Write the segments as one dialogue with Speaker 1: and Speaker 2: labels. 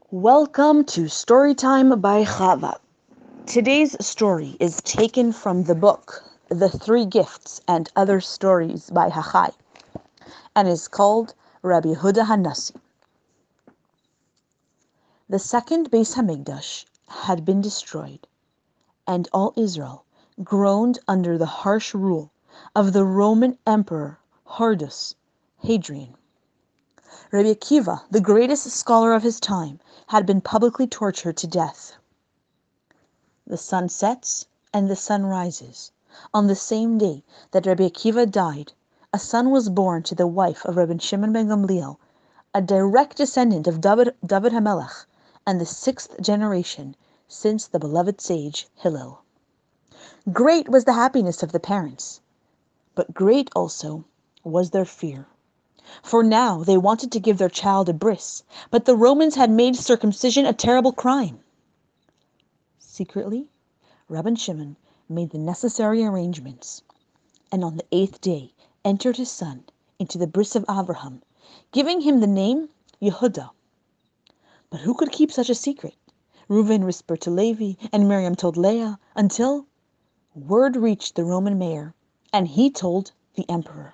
Speaker 1: Welcome to Storytime by Chava. Today's story is taken from the book The Three Gifts and Other Stories by Hachai and is called Rabbi Yehuda Hanassi. The second Beis Hamikdash had been destroyed, and all Israel groaned under the harsh rule of the Roman Emperor Hadrian. Rabbi Akiva, the greatest scholar of his time, had been publicly tortured to death. The sun sets and the sun rises. On the same day that Rabbi Akiva died, a son was born to the wife of Rabbi Shimon ben Gamliel, a direct descendant of David HaMelech, and the sixth generation since the beloved sage Hillel. Great was the happiness of the parents, but great also was their fear. For now they wanted to give their child a bris, but the Romans had made circumcision a terrible crime. Secretly, Rabbi Shimon made the necessary arrangements, and on the 8th day entered his son into the bris of Abraham, giving him the name Yehuda. But who could keep such a secret? Reuben whispered to Levi, and Miriam told Leah, until word reached the Roman mayor, and he told the emperor.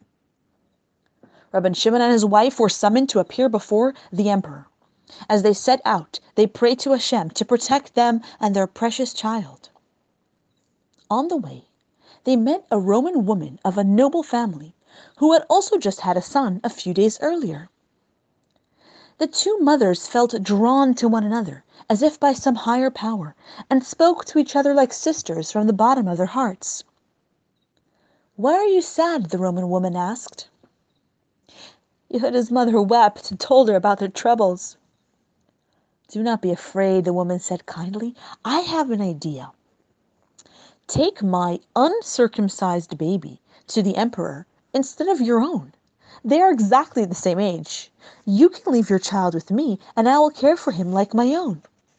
Speaker 1: Rabbi Shimon and his wife were summoned to appear before the emperor. As they set out, they prayed to Hashem to protect them and their precious child. On the way, they met a Roman woman of a noble family who had also just had a son a few days earlier. The two mothers felt drawn to one another as if by some higher power, and spoke to each other like sisters from the bottom of their hearts. "Why are you sad?" the Roman woman asked. Yehuda's mother wept and told her about their troubles. "Do not be afraid," the woman said kindly. "I have an idea. Take my uncircumcised baby to the emperor instead of your own. They are exactly the same age. You can leave your child with me, and I will care for him like my own."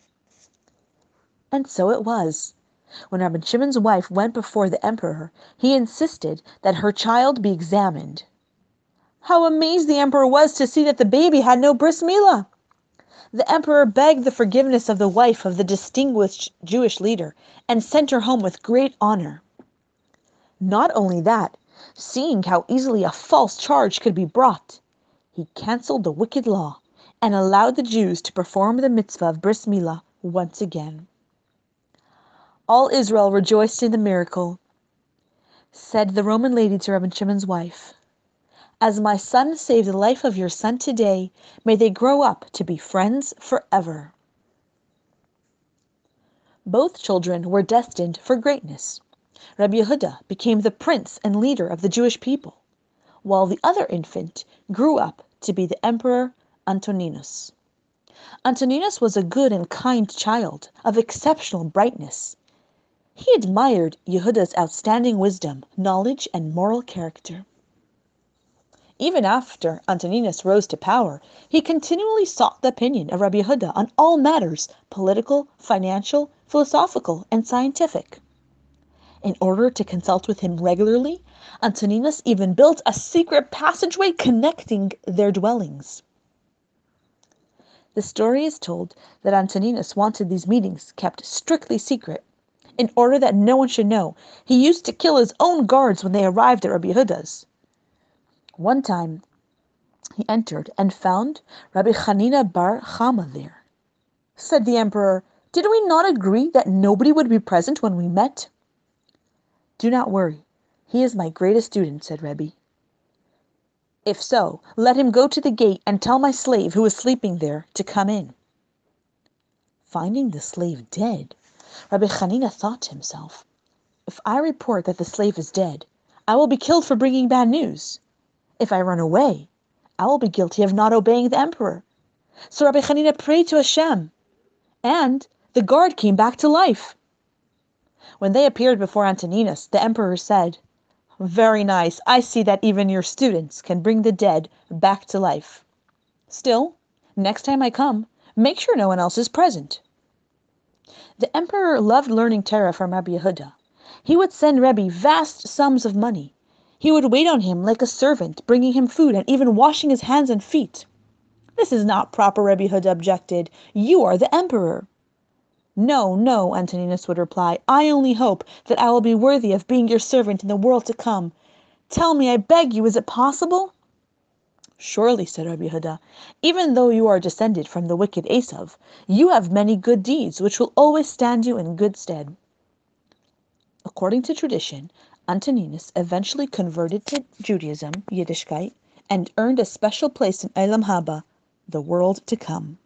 Speaker 1: And so it was. When Rabbi Shimon's wife went before the emperor, he insisted that her child be examined. How amazed the emperor was to see that the baby had no bris milah! The emperor begged the forgiveness of the wife of the distinguished Jewish leader and sent her home with great honor. Not only that, seeing how easily a false charge could be brought, he canceled the wicked law and allowed the Jews to perform the mitzvah of bris milah once again. All Israel rejoiced in the miracle. Said the Roman lady to Rabbi Shimon's wife, "As my son saved the life of your son today, may they grow up to be friends forever." Both children were destined for greatness. Rabbi Yehuda became the prince and leader of the Jewish people, while the other infant grew up to be the Emperor Antoninus. Antoninus was a good and kind child of exceptional brightness. He admired Yehuda's outstanding wisdom, knowledge, and moral character. Even after Antoninus rose to power, he continually sought the opinion of Rabbi Yehuda on all matters, political, financial, philosophical, and scientific. In order to consult with him regularly, Antoninus even built a secret passageway connecting their dwellings. The story is told that Antoninus wanted these meetings kept strictly secret. In order that no one should know, he used to kill his own guards when they arrived at Rabbi Yehuda's. One time, he entered and found Rabbi Chanina bar Chama there. Said the emperor, "Did we not agree that nobody would be present when we met?" "Do not worry. He is my greatest student," said Rebbe. "If so, let him go to the gate and tell my slave who is sleeping there to come in." Finding the slave dead, Rabbi Chanina thought to himself, "If I report that the slave is dead, I will be killed for bringing bad news. If I run away, I will be guilty of not obeying the emperor." So Rabbi Chanina prayed to Hashem, and the guard came back to life. When they appeared before Antoninus, the emperor said, "Very nice. I see that even your students can bring the dead back to life. Still, next time I come, make sure no one else is present." The emperor loved learning Torah from Rabbi Yehuda. He would send Rebbe vast sums of money. He would wait on him like a servant, bringing him food and even washing his hands and feet. This is not proper, Rebbe Huda objected. You are the emperor. No, no, Antoninus would reply. I only hope that I will be worthy of being your servant in the world to come. Tell me, I beg you, is it possible? Surely, said Rebbe Huda, even though you are descended from the wicked Esav, you have many good deeds which will always stand you in good stead. According to tradition, Antoninus eventually converted to Judaism, Yiddishkeit, and earned a special place in Olam Haba, the world to come.